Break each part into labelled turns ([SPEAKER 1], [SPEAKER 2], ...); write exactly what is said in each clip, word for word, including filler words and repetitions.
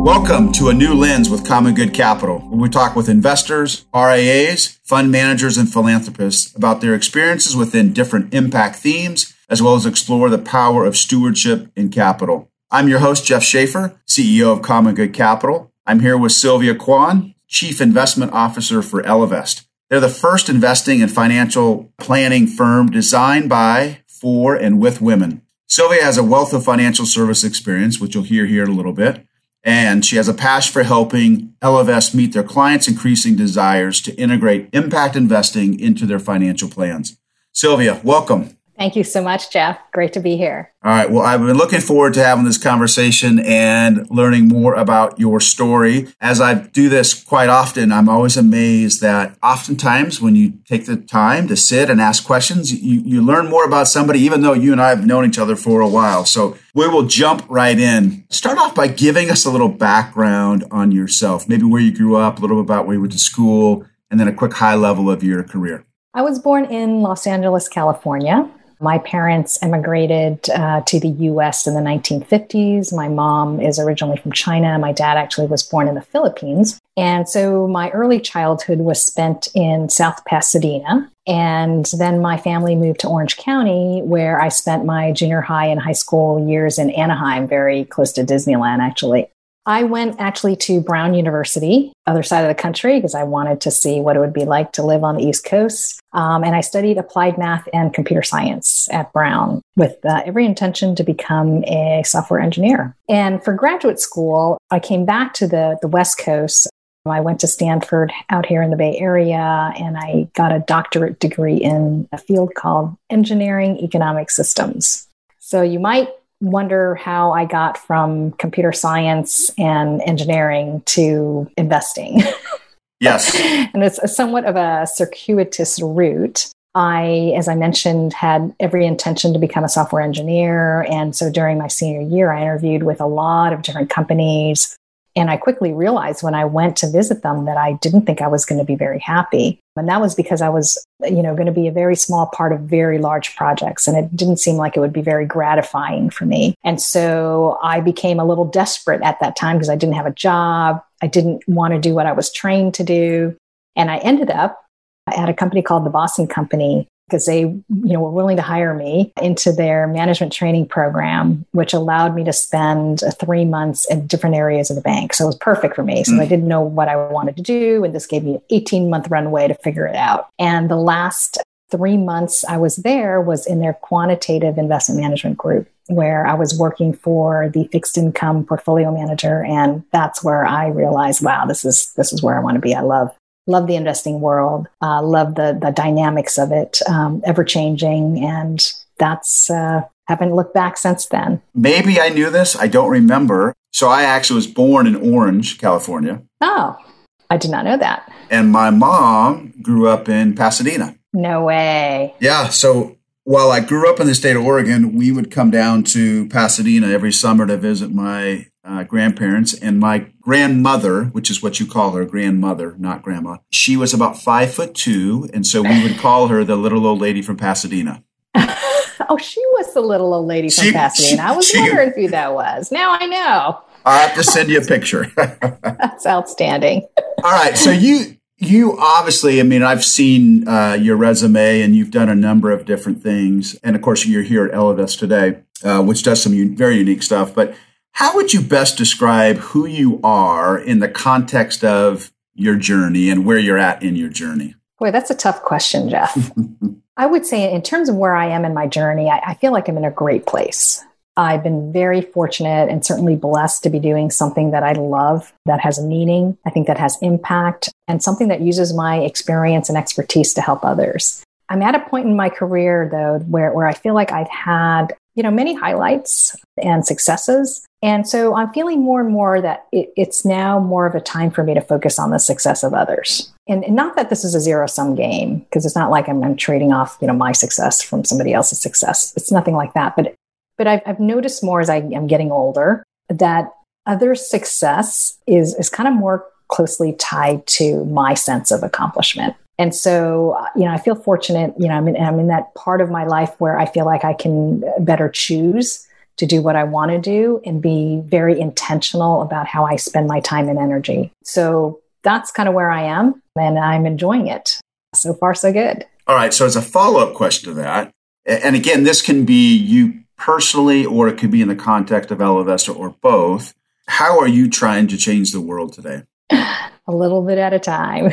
[SPEAKER 1] Welcome to A New Lens with Common Good Capital, where we talk with investors, R I As, fund managers, and philanthropists about their experiences within different impact themes, as well as explore the power of stewardship in capital. I'm your host, Jeff Schaefer, C E O of Common Good Capital. I'm here with Sylvia Kwan, Chief Investment Officer for Ellevest. They're the first investing and financial planning firm designed by, for, and with women. Sylvia has a wealth of financial service experience, which you'll hear here in a little bit. And she has a passion for helping Ellevest meet their clients' increasing desires to integrate impact investing into their financial plans. Sylvia, welcome.
[SPEAKER 2] Thank you so much, Jeff. Great to be here.
[SPEAKER 1] All right. Well, I've been looking forward to having this conversation and learning more about your story. As I do this quite often, I'm always amazed that oftentimes when you take the time to sit and ask questions, you, you learn more about somebody, even though you and I have known each other for a while. So we will jump right in. Start off by giving us a little background on yourself, maybe where you grew up, a little bit about where you went to school, and then a quick high level of your career.
[SPEAKER 2] I was born in Los Angeles, California. My parents immigrated uh, to the U S in the nineteen fifties. My mom is originally from China. My dad actually was born in the Philippines. And so my early childhood was spent in South Pasadena. And then my family moved to Orange County, where I spent my junior high and high school years in Anaheim, very close to Disneyland, actually. I went actually to Brown University, other side of the country, because I wanted to see what it would be like to live on the East Coast. Um, and I studied applied math and computer science at Brown with uh, every intention to become a software engineer. And for graduate school, I came back to the, the West Coast. I went to Stanford out here in the Bay Area, and I got a doctorate degree in a field called engineering economic systems. So you might wonder how I got from computer science and engineering to investing.
[SPEAKER 1] Yes.
[SPEAKER 2] And it's a somewhat of a circuitous route. I, as I mentioned, had every intention to become a software engineer. And so during my senior year, I interviewed with a lot of different companies. And I quickly realized when I went to visit them that I didn't think I was going to be very happy. And that was because I was, you know, going to be a very small part of very large projects. And it didn't seem like it would be very gratifying for me. And so I became a little desperate at that time because I didn't have a job. I didn't want to do what I was trained to do. And I ended up at a company called the Boston Company, because they, you know, were willing to hire me into their management training program, which allowed me to spend uh, three months in different areas of the bank. So it was perfect for me. So mm. I didn't know what I wanted to do. And this gave me an eighteen month runway to figure it out. And the last three months I was there was in their quantitative investment management group, where I was working for the fixed income portfolio manager. And that's where I realized, wow, this is, this is where I want to be. I love Love the investing world, uh, love the the dynamics of it, um, ever changing. And that's, uh, haven't looked back since then.
[SPEAKER 1] Maybe I knew this. I don't remember. So I actually was born in Orange, California.
[SPEAKER 2] Oh, I did not know that.
[SPEAKER 1] And my mom grew up in Pasadena.
[SPEAKER 2] No way.
[SPEAKER 1] Yeah. So while I grew up in the state of Oregon, we would come down to Pasadena every summer to visit my uh, grandparents. And my grandmother, which is what you call her, grandmother, not grandma, she was about five foot two. And so we would call her the little old lady from Pasadena.
[SPEAKER 2] Oh, she was the little old lady from
[SPEAKER 1] she,
[SPEAKER 2] Pasadena.
[SPEAKER 1] She,
[SPEAKER 2] I was
[SPEAKER 1] she,
[SPEAKER 2] wondering who that was. Now I know.
[SPEAKER 1] I'll have to send you a picture.
[SPEAKER 2] That's outstanding.
[SPEAKER 1] All right. So you... You obviously, I mean, I've seen uh, your resume and you've done a number of different things. And of course, you're here at Ellevest today, uh, which does some un- very unique stuff. But how would you best describe who you are in the context of your journey and where you're at in your journey?
[SPEAKER 2] Boy, that's a tough question, Jeff. I would say in terms of where I am in my journey, I, I feel like I'm in a great place. I've been very fortunate and certainly blessed to be doing something that I love, that has a meaning, I think that has impact, and something that uses my experience and expertise to help others. I'm at a point in my career, though, where, where I feel like I've had, you know, many highlights and successes. And so I'm feeling more and more that it, it's now more of a time for me to focus on the success of others. And, and not that this is a zero-sum game, because it's not like I'm, I'm trading off, you know, my success from somebody else's success. It's nothing like that. But But I've, I've noticed more as I am getting older that other success is, is kind of more closely tied to my sense of accomplishment. And so, you know, I feel fortunate, you know, I'm in, I'm in that part of my life where I feel like I can better choose to do what I want to do and be very intentional about how I spend my time and energy. So that's kind of where I am, and I'm enjoying it. So far, so good.
[SPEAKER 1] All right. So as a follow-up question to that, and again, this can be you personally, or it could be in the context of Ellevest, or both. How are you trying to change the world today?
[SPEAKER 2] A little bit at a time.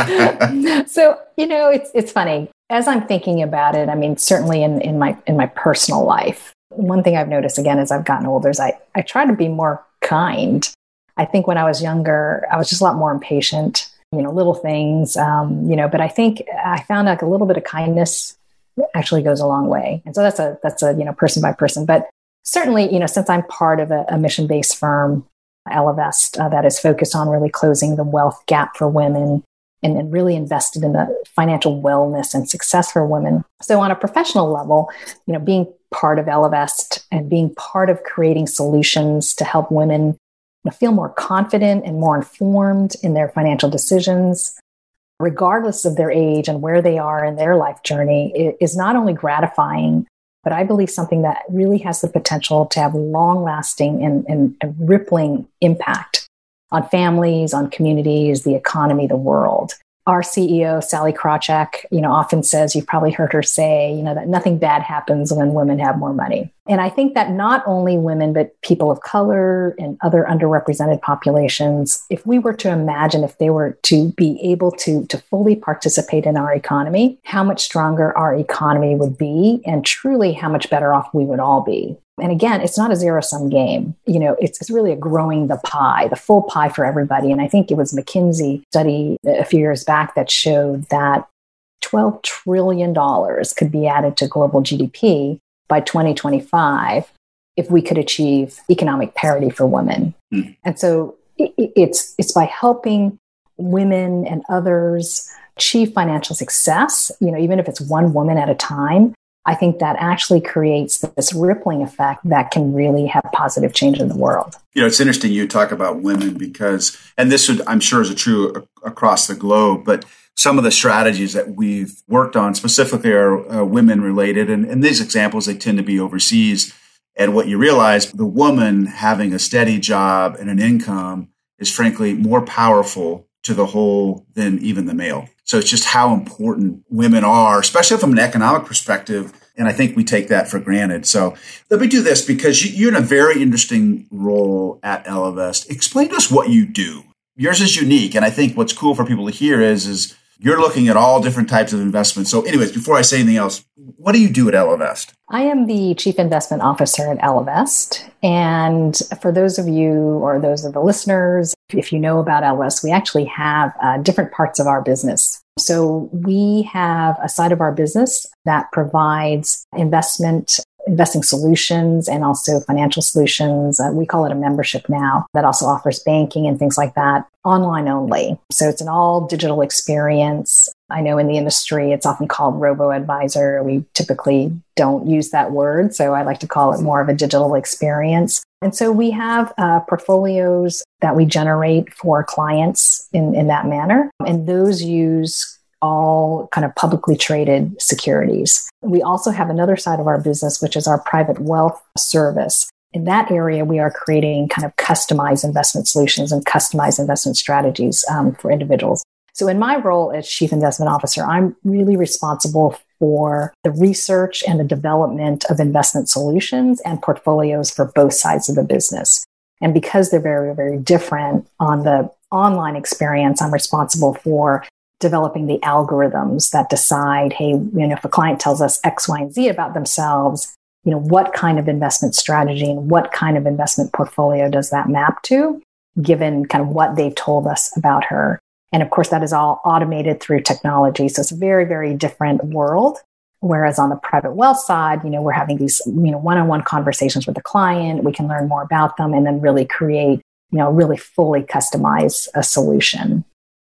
[SPEAKER 2] So, you know, it's it's funny. As I'm thinking about it, I mean, certainly in, in my in my personal life, one thing I've noticed again as I've gotten older is I, I try to be more kind. I think when I was younger, I was just a lot more impatient, you know, little things, um, you know, but I think I found like a little bit of kindness actually goes a long way. And so that's a, that's a, you know, person by person, but certainly, you know, since I'm part of a, a mission-based firm, Ellevest, uh, that is focused on really closing the wealth gap for women and, and really invested in the financial wellness and success for women. So on a professional level, you know, being part of Ellevest and being part of creating solutions to help women, you know, feel more confident and more informed in their financial decisions, regardless of their age and where they are in their life journey, is not only gratifying, but I believe something that really has the potential to have long-lasting and, and, and rippling impact on families, on communities, the economy, the world. Our C E O, Sally Krawcheck, you know, often says, you've probably heard her say, you know, that nothing bad happens when women have more money. And I think that not only women, but people of color and other underrepresented populations, if we were to imagine if they were to be able to, to fully participate in our economy, how much stronger our economy would be and truly how much better off we would all be. And again, it's not a zero-sum game. You know, it's, it's really a growing the pie, the full pie for everybody. And I think it was McKinsey study a few years back that showed that twelve trillion dollars could be added to global G D P by twenty twenty-five if we could achieve economic parity for women. Mm. And so it, it's it's by helping women and others achieve financial success, you know, even if it's one woman at a time, I think that actually creates this rippling effect that can really have positive change in the world.
[SPEAKER 1] You know, it's interesting you talk about women because, and this would, I'm sure is true across the globe, but some of the strategies that we've worked on specifically are uh, women related. And in these examples, they tend to be overseas. And what you realize, the woman having a steady job and an income is frankly more powerful to the whole than even the male. So it's just how important women are, especially from an economic perspective. And I think we take that for granted. So let me do this because you're in a very interesting role at Ellevest. Explain to us what you do. Yours is unique. And I think what's cool for people to hear is, is you're looking at all different types of investments. So anyways, before I say anything else, what do you do at Ellevest?
[SPEAKER 2] I am the Chief Investment Officer at Ellevest. And for those of you or those of the listeners, if you know about Ellevest, we actually have uh, different parts of our business. So we have a side of our business that provides investment investing solutions and also financial solutions. Uh, we call it a membership now that also offers banking and things like that online only. So it's an all digital experience. I know in the industry, it's often called robo-advisor. We typically don't use that word. So I like to call it more of a digital experience. And so we have uh, portfolios that we generate for clients in, in that manner. And those use all kind of publicly traded securities. We also have another side of our business, which is our private wealth service. In that area, we are creating kind of customized investment solutions and customized investment strategies um, for individuals. So in my role as Chief Investment Officer, I'm really responsible for the research and the development of investment solutions and portfolios for both sides of the business. And because they're very, very different on the online experience, I'm responsible for developing the algorithms that decide, hey, you know, if a client tells us X, Y, and Z about themselves, you know, what kind of investment strategy and what kind of investment portfolio does that map to, given kind of what they've told us about her. And of course, that is all automated through technology. So it's a very, very different world. Whereas on the private wealth side, you know, we're having these, you know, one-on-one conversations with the client. We can learn more about them and then really create, you know, really fully customize a solution.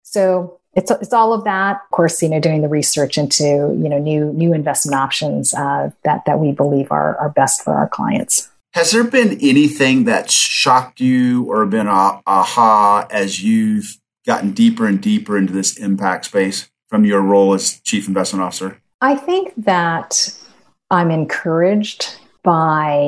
[SPEAKER 2] So It's it's all of that. Of course, you know, doing the research into, you know, new new investment options uh, that that we believe are are best for our clients.
[SPEAKER 1] Has there been anything that shocked you or been a aha as you've gotten deeper and deeper into this impact space from your role as Chief Investment Officer?
[SPEAKER 2] I think that I'm encouraged by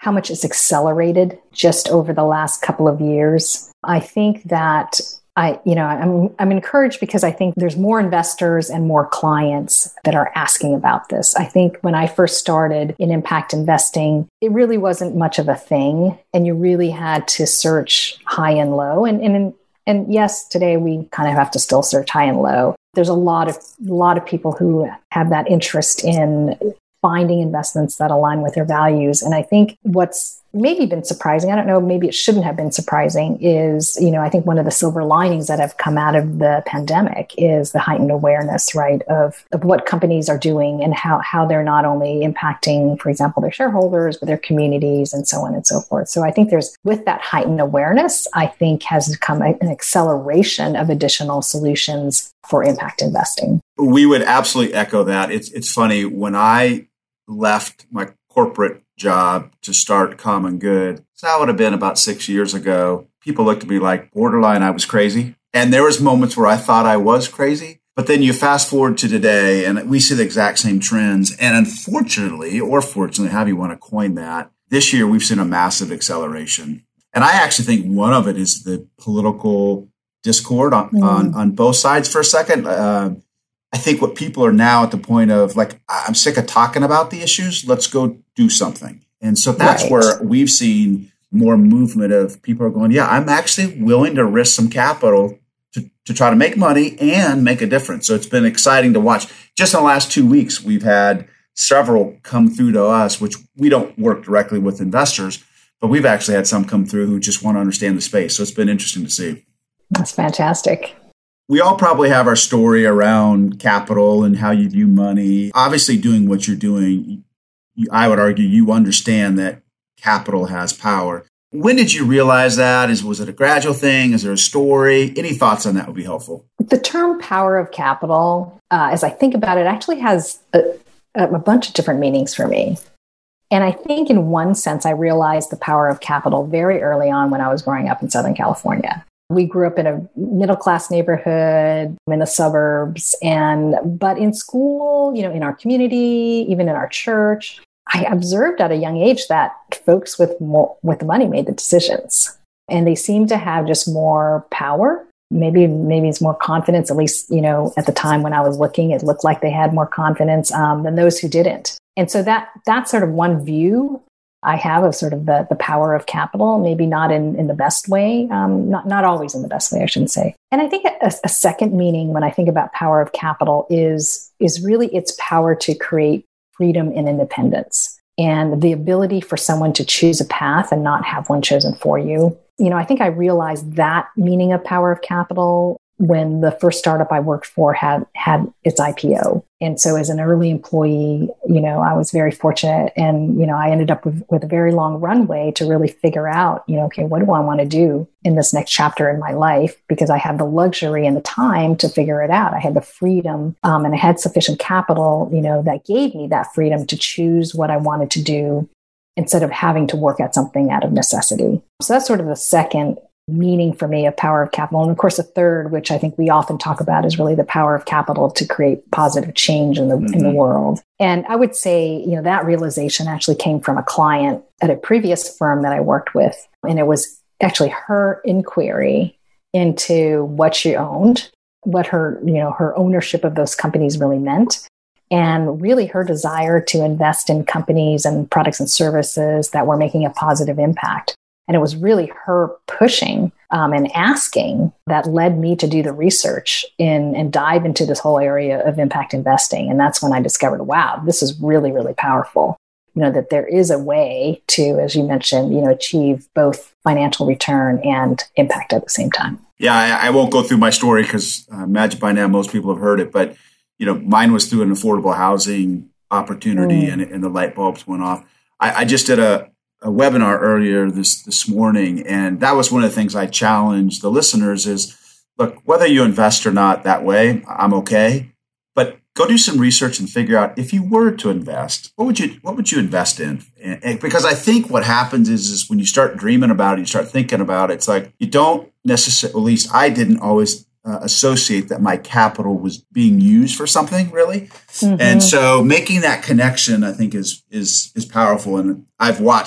[SPEAKER 2] how much it's accelerated just over the last couple of years. I think that I, you know, I'm I'm encouraged because I think there's more investors and more clients that are asking about this. I think when I first started in impact investing, it really wasn't much of a thing, and you really had to search high and low. And and and yes, today we kind of have to still search high and low. There's a lot of a lot of people who have that interest in finding investments that align with their values. And I think what's maybe been surprising, I don't know, maybe it shouldn't have been surprising, is, you know, I think one of the silver linings that have come out of the pandemic is the heightened awareness, right, of, of what companies are doing and how, how they're not only impacting, for example, their shareholders, but their communities and so on and so forth. So I think there's, with that heightened awareness, I think has come a, an acceleration of additional solutions for impact investing.
[SPEAKER 1] We would absolutely echo that. It's, it's funny, when I left my corporate job to start Common Good, so that would have been about six years ago, people looked at me like borderline I was crazy. And there was moments where I thought I was crazy. But then you fast forward to today and we see the exact same trends. And unfortunately, or fortunately, however you want to coin that, this year we've seen a massive acceleration. And I actually think one of it is the political discord on, mm. on, on both sides for a second. Uh, I think what people are now at the point of, like, I'm sick of talking about the issues. Let's go do something. And so that's right. where we've seen more movement of people are going, yeah, I'm actually willing to risk some capital to, to try to make money and make a difference. So it's been exciting to watch. Just in the last two weeks, we've had several come through to us, which we don't work directly with investors, but we've actually had some come through who just want to understand the space. So it's been interesting to see.
[SPEAKER 2] That's fantastic.
[SPEAKER 1] We all probably have our story around capital and how you view money. Obviously, doing what you're doing, I would argue you understand that capital has power. When did you realize that? Is was it a gradual thing? Is there a story? Any thoughts on that would be helpful.
[SPEAKER 2] The term power of capital, uh, as I think about it, actually has a, a bunch of different meanings for me. And I think in one sense, I realized the power of capital very early on when I was growing up in Southern California. We grew up in a middle-class neighborhood in the suburbs, and but in school, you know, in our community, even in our church, I observed at a young age that folks with more, with the money made the decisions, and they seemed to have just more power. Maybe maybe it's more confidence. At least, you know, at the time when I was looking, it looked like they had more confidence um, than those who didn't. And so that that's sort of one view I have of sort of the, the power of capital, maybe not in, in the best way, um, not, not always in the best way, I shouldn't say. And I think a, a second meaning when I think about power of capital is, is really its power to create freedom and independence and the ability for someone to choose a path and not have one chosen for you. You know, I think I realized that meaning of power of capital when the first startup I worked for had had its I P O. And so as an early employee, you know, I was very fortunate, and, you know, I ended up with, with a very long runway to really figure out, you know, okay, what do I want to do in this next chapter in my life? Because I had the luxury and the time to figure it out. I had the freedom um, and I had sufficient capital, you know, that gave me that freedom to choose what I wanted to do instead of having to work at something out of necessity. So that's sort of the second meaning for me of power of capital. And of course, the third, which I think we often talk about, is really the power of capital to create positive change in the mm-hmm. in the world. And I would say, you know, that realization actually came from a client at a previous firm that I worked with. And it was actually her inquiry into what she owned, what her, you know, her ownership of those companies really meant, and really her desire to invest in companies and products and services that were making a positive impact. And it was really her pushing um, and asking that led me to do the research in and dive into this whole area of impact investing. And that's when I discovered, wow, this is really, really powerful. You know, that there is a way to, as you mentioned, you know, achieve both financial return and impact at the same time.
[SPEAKER 1] Yeah, I, I won't go through my story because I imagine by now most people have heard it. But, you know, mine was through an affordable housing opportunity mm. and, and the light bulbs went off. I, I just did a a webinar earlier this, this morning. And that was one of the things I challenged the listeners is, look, whether you invest or not that way, I'm okay. But go do some research and figure out if you were to invest, what would you what would you invest in? And, and because I think what happens is, is when you start dreaming about it, you start thinking about it, it's like you don't necessarily, at least I didn't always uh, associate that my capital was being used for something really. Mm-hmm. And so making that connection, I think, is is is powerful. And I've watched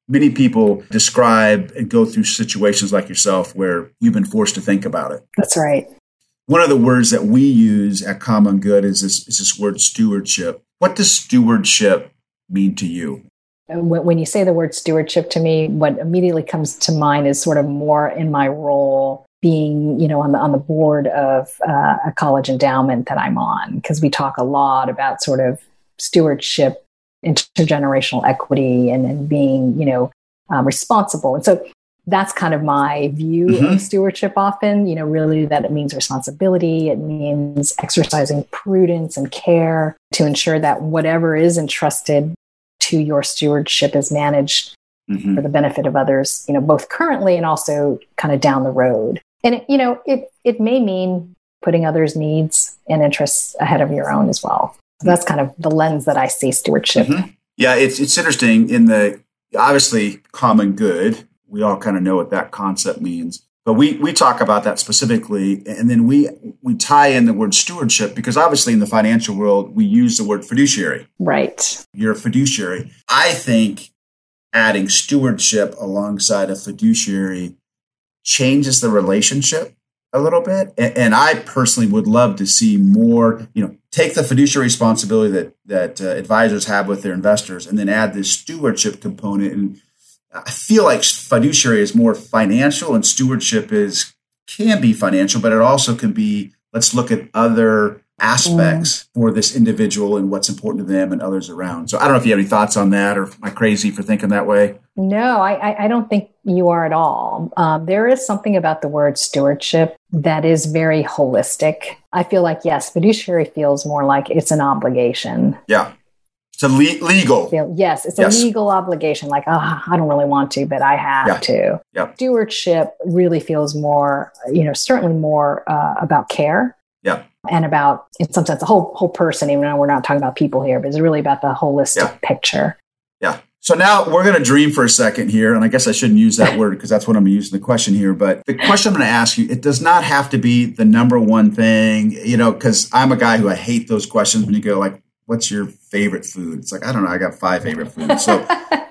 [SPEAKER 1] many people describe and go through situations like yourself where you've been forced to think about it.
[SPEAKER 2] That's right.
[SPEAKER 1] One of the words that we use at Common Good is this, is this word stewardship. What does stewardship mean to you?
[SPEAKER 2] When you say the word stewardship to me, what immediately comes to mind is sort of more in my role being, you know, on the on the board of uh, a college endowment that I'm on, because we talk a lot about sort of stewardship, intergenerational equity, and, and being, you know, um, responsible. And so that's kind of my view mm-hmm. of stewardship often, you know, really that it means responsibility. It means exercising prudence and care to ensure that whatever is entrusted to your stewardship is managed mm-hmm. for the benefit of others, you know, both currently and also kind of down the road. And, it, you know, it, it may mean putting others' needs and interests ahead of your own as well. So that's kind of the lens that I see stewardship.
[SPEAKER 1] Mm-hmm. Yeah, it's it's interesting in the, obviously, common good. We all kind of know what that concept means. But we we talk about that specifically, and then we we tie in the word stewardship because obviously in the financial world, we use the word fiduciary.
[SPEAKER 2] Right.
[SPEAKER 1] You're a fiduciary. I think adding stewardship alongside a fiduciary changes the relationship a little bit. And, and I personally would love to see more, you know, take the fiduciary responsibility that, that uh, advisors have with their investors and then add this stewardship component. And I feel like fiduciary is more financial and stewardship is can be financial, but it also can be, let's look at other aspects mm. for this individual and what's important to them and others around. So I don't know if you have any thoughts on that, or am I crazy for thinking that way?
[SPEAKER 2] No, I, I don't think you are at all. Um, there is something about the word stewardship that is very holistic. I feel like, yes, fiduciary feels more like it's an obligation.
[SPEAKER 1] Yeah. It's a le- legal.
[SPEAKER 2] Yes, it's a yes. legal obligation. Like, oh, I don't really want to, but I have yeah. to.
[SPEAKER 1] Yeah.
[SPEAKER 2] Stewardship really feels more, you know, certainly more uh, about care.
[SPEAKER 1] Yeah.
[SPEAKER 2] And about, in some sense, the whole whole person, even though we're not talking about people here, but it's really about the holistic yeah. picture.
[SPEAKER 1] Yeah. So now we're going to dream for a second here. And I guess I shouldn't use that word because that's what I'm using the question here. But the question I'm going to ask you, it does not have to be the number one thing, you know, because I'm a guy who I hate those questions when you go like, what's your favorite food? It's like, I don't know. I got five favorite foods. So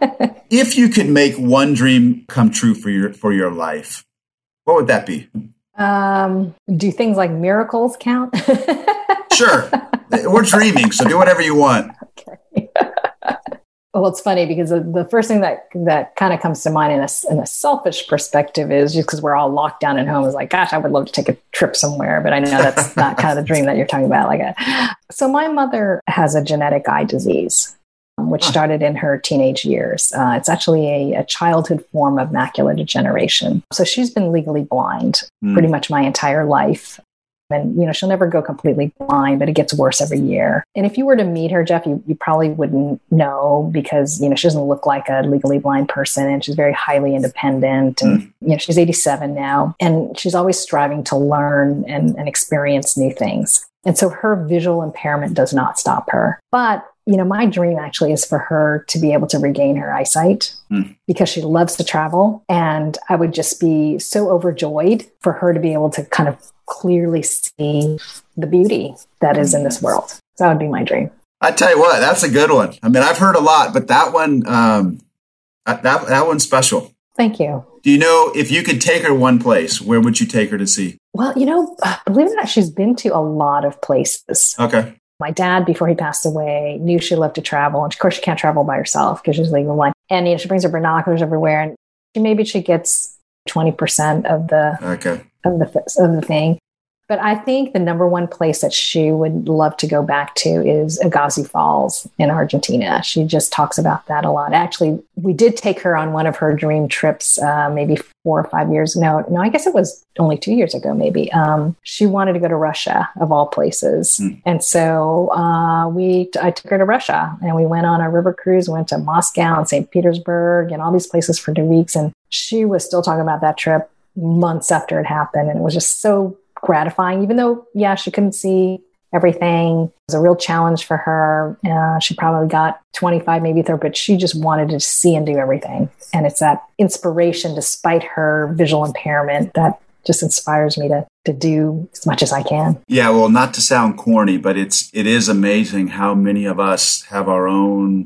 [SPEAKER 1] if you could make one dream come true for your for your life, what would that be?
[SPEAKER 2] Um, do things like miracles count?
[SPEAKER 1] Sure. We're dreaming, so do whatever you want.
[SPEAKER 2] Okay. Well, it's funny because the, the first thing that that kind of comes to mind in a, in a selfish perspective is just because we're all locked down at home is like, gosh, I would love to take a trip somewhere, but I know that's not kind of the dream that you're talking about. Like, a, so my mother has a genetic eye disease, um, which started in her teenage years. Uh, it's actually a, a childhood form of macular degeneration. So she's been legally blind mm. pretty much my entire life. And, you know, she'll never go completely blind, but it gets worse every year. And if you were to meet her, Jeff, you, you probably wouldn't know because, you know, she doesn't look like a legally blind person and she's very highly independent. And, mm. you know, she's eighty-seven now and she's always striving to learn and, and experience new things. And so her visual impairment does not stop her. But, you know, my dream actually is for her to be able to regain her eyesight mm. because she loves to travel. And I would just be so overjoyed for her to be able to kind of clearly see the beauty that is in this world. So that would be my dream.
[SPEAKER 1] I tell you what, that's a good one. I mean, I've heard a lot, but that one, um, that that one's special.
[SPEAKER 2] Thank you.
[SPEAKER 1] Do you know if you could take her one place, where would you take her to see?
[SPEAKER 2] Well, you know, believe it or not, she's been to a lot of places.
[SPEAKER 1] Okay.
[SPEAKER 2] My dad, before he passed away, knew she loved to travel. And of course, she can't travel by herself because she's legally blind. And you know, she brings her binoculars everywhere. And she, maybe she gets twenty percent of the
[SPEAKER 1] okay.
[SPEAKER 2] of the of the thing. But I think the number one place that she would love to go back to is Agassiz Falls in Argentina. She just talks about that a lot. Actually, we did take her on one of her dream trips uh, maybe four or five years. No, no, I guess it was only two years ago, maybe. Um, she wanted to go to Russia, of all places. Mm. And so uh, we, I took her to Russia and we went on a river cruise, went to Moscow and Saint Petersburg and all these places for two weeks. And she was still talking about that trip months after it happened. And it was just so gratifying, even though, yeah, she couldn't see everything. It was a real challenge for her. Uh, she probably got twenty-five, maybe thirty, but she just wanted to see and do everything. And it's that inspiration, despite her visual impairment, that just inspires me to to do as much as I can.
[SPEAKER 1] Yeah, well, not to sound corny, but it's it is amazing how many of us have our own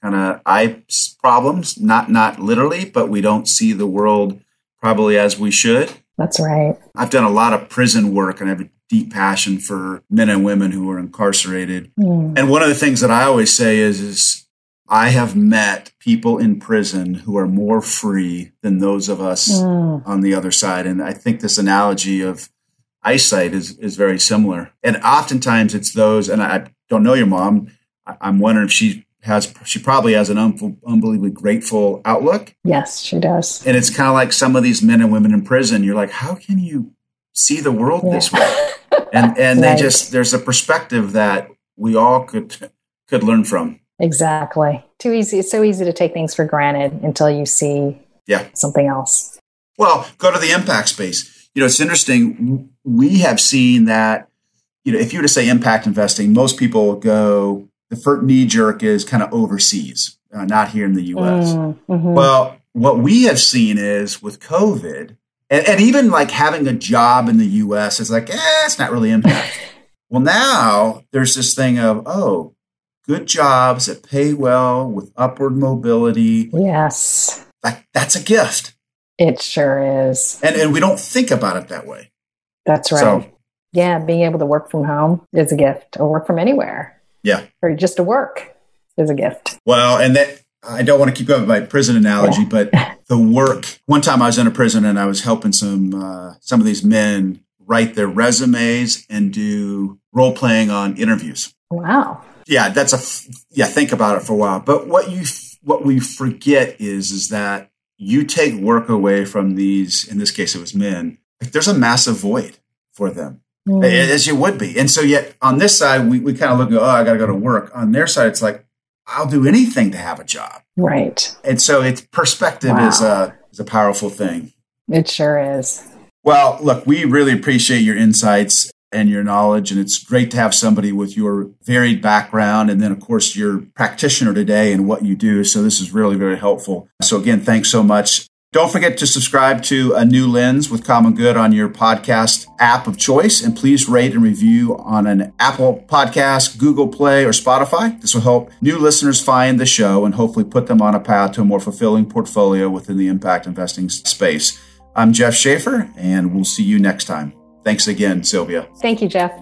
[SPEAKER 1] kind of eye problems, not not literally, but we don't see the world probably as we should.
[SPEAKER 2] That's right.
[SPEAKER 1] I've done a lot of prison work, and I have a deep passion for men and women who are incarcerated. Mm. And one of the things that I always say is, is I have met people in prison who are more free than those of us mm. on the other side. And I think this analogy of eyesight is, is very similar. And oftentimes it's those, and I don't know your mom, I'm wondering if she has, she probably has an un- unbelievably grateful outlook.
[SPEAKER 2] Yes, she does.
[SPEAKER 1] And it's kind of like some of these men and women in prison. You're like, how can you see the world yeah. this way? And and right. they just, there's a perspective that we all could could learn from.
[SPEAKER 2] Exactly. Too easy. It's so easy to take things for granted until you see
[SPEAKER 1] yeah.
[SPEAKER 2] something else.
[SPEAKER 1] Well, go to the impact space. You know, it's interesting. We have seen that, you know, if you were to say impact investing, most people go, the first knee jerk is kind of overseas, uh, not here in the U S. Mm-hmm. Well, what we have seen is with COVID, and, and even like having a job in the U S is like, eh, it's not really impact. Well, now there's this thing of, oh, good jobs that pay well with upward mobility.
[SPEAKER 2] Yes.
[SPEAKER 1] Like that's a gift.
[SPEAKER 2] It sure is.
[SPEAKER 1] And and we don't think about it that way.
[SPEAKER 2] That's right. So, yeah, being able to work from home is a gift, or work from anywhere.
[SPEAKER 1] Yeah.
[SPEAKER 2] Or just to work is a gift.
[SPEAKER 1] Well, and that I don't want to keep going with my prison analogy, yeah. but the work. One time I was in a prison and I was helping some uh, some of these men write their resumes and do role playing on interviews.
[SPEAKER 2] Wow.
[SPEAKER 1] Yeah, that's a yeah. Think about it for a while. But what you what we forget is is that you take work away from these. In this case, it was men. Like, there's a massive void for them, mm. as you would be. And so, yet on this side, we we kind of look at, oh, I got to go to work. On their side, it's like, I'll do anything to have a job.
[SPEAKER 2] Right.
[SPEAKER 1] And so, it's perspective wow. is a is a powerful thing.
[SPEAKER 2] It sure is.
[SPEAKER 1] Well, look, we really appreciate your insights and your knowledge. And it's great to have somebody with your varied background. And then, of course, you're a practitioner today in what you do. So this is really very helpful. So again, thanks so much. Don't forget to subscribe to A New Lens with Common Good on your podcast app of choice. And please rate and review on an Apple Podcast, Google Play, or Spotify. This will help new listeners find the show and hopefully put them on a path to a more fulfilling portfolio within the impact investing space. I'm Jeff Schaefer, and we'll see you next time. Thanks again, Sylvia.
[SPEAKER 2] Thank you, Jeff.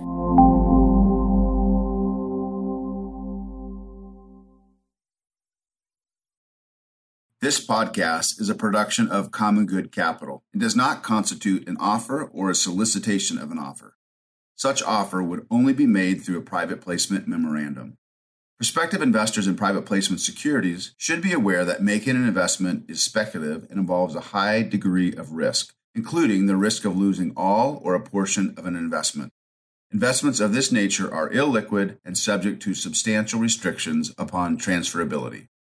[SPEAKER 1] This podcast is a production of Common Good Capital and does not constitute an offer or a solicitation of an offer. Such offer would only be made through a private placement memorandum. Prospective investors in private placement securities should be aware that making an investment is speculative and involves a high degree of risk, including the risk of losing all or a portion of an investment. Investments of this nature are illiquid and subject to substantial restrictions upon transferability.